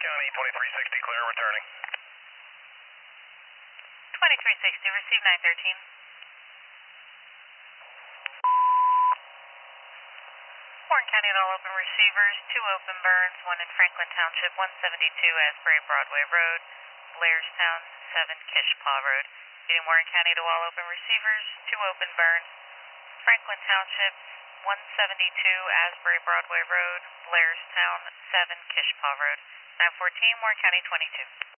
County 2360, clear, returning. 2360, receive 913. Warren County at all open receivers, 2 open burns, 1 in Franklin Township, 172 Asbury Broadway Road, Blairstown, 7 Kishpaw Road. Getting Warren County to all open receivers, 2 open burns, Franklin Township, 172 Asbury Broadway Road, Blairstown, 7 Kishpaw Road. 914, Warren County 22.